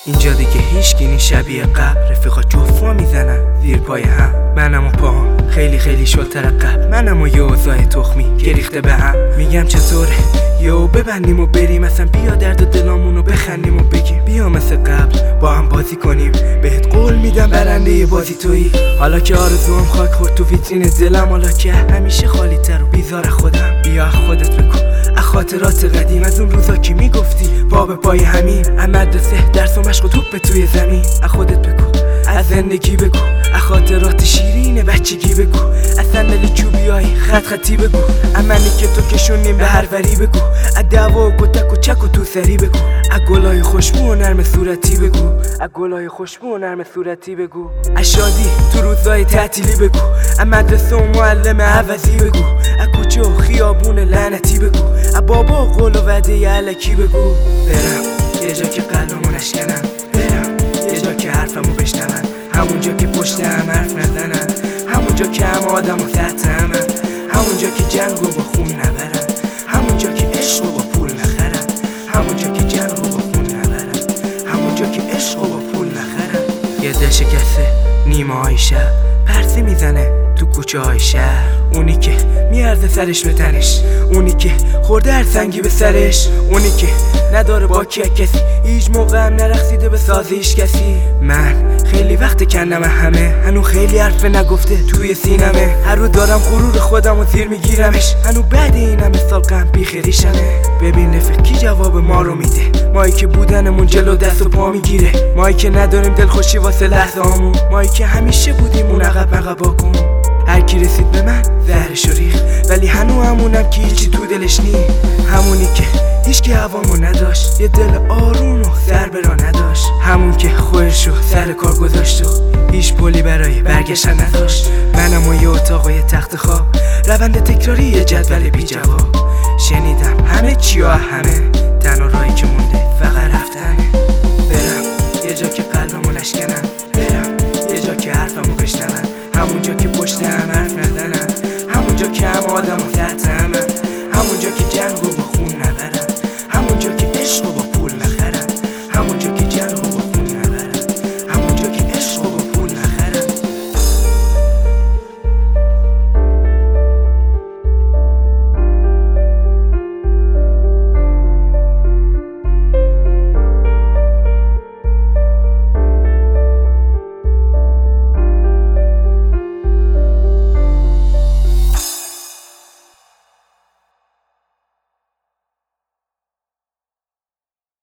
اینجا دیگه هیچکی شبیه قبل، رفیقا جفا میزنن زیر پای هم. منم و پاهم خیلی شلتر قبل، منم و یه اوضاع تخمی که ریخته به هم. میگم چطوره یهو ببندیم و بریم، اصلا بیا درد و دلامونو بخندیم و بگیم بیا مثل قبل با هم بازی کنیم. بهت قول میدم برنده بازی تویی. حالا که آرزوام خاک خورد تو ویترین دلم، حالا که همیشه خالی تر و بیزار خودم. بیا خودت بگو خاطرات قدیم، از اون روزا که میگفتی پا به پای همین، از مدرسه درس و مشق و توپ توی زمین. از خودت بگو، از زندگی بگو، از خاطرات شیرین بچگی بگو، از صندل چوبیای خطی بگو، از منی که تو کشونیم به هر وری بگو، از دعوا و کتک و چک و تو سری بگو، از گلای خوشبو و نرم صورتی بگو، از گلای خوشبو و نرم صورتی بگو، از شادی تو روزای تعطیلی بگو، از مدرسه و معلم عوضی بگو، از کوچه و خیابون لعنتی بگو، از بابا و قول و وعده الکی بگو. برم یه جا که قلبمو نشکنن، برم یه جا که حرفمو بشنون، همونجا که پشت هم حرف نزنن، همونجا که هم آدم و تحت همن، همونجا که جنگو با خون نبرن، همونجا که عشقو با پول نخرن، همونجا که جنگو با خون نبرن، همونجا که عشقو با پول نخرن. یه دل شکسته نیمه های شب پرسه میزنه تو کوچه های شهر، اونی که میارزه سرش به تنش، اونی که خورده هر سنگی به سرش، اونی که نداره با کسی هیچ موقع هم نرخصیده به سازیش کسی. من خیلی وقت کندم همه، هنو خیلی حرف نگفته توی سینمه، هر رو دارم غرور خودم و زیر میگیرمش، هنو بعد این همه سال غم بیخریشمه. ببین رفیق کی جواب ما رو میده، مایی که بودنمون جلو دست و پا میگیره، مایی که نداریم دلخوشی واسه لحظه هامون، مایی که همیشه بودیم اون عقب کن. هر کی رسید به من زهرشو ریخت، ولی هنو همونم که هیچی تو دلش نی، همونی که هیچکی هوامو نداشت، یه دل آروم و سر برا نداشت، همون که خودشو سر کار گذاشت و هیچ پلی برای برگشتن نداشت. منم و یه اتاق و یه تخت خواب، روند تکراری یه جدول بی جواب، شنیدم همه چی و همه، تنها راهی که مونده فقط رفتنه. برم یه جا که قلبمو نشکنن،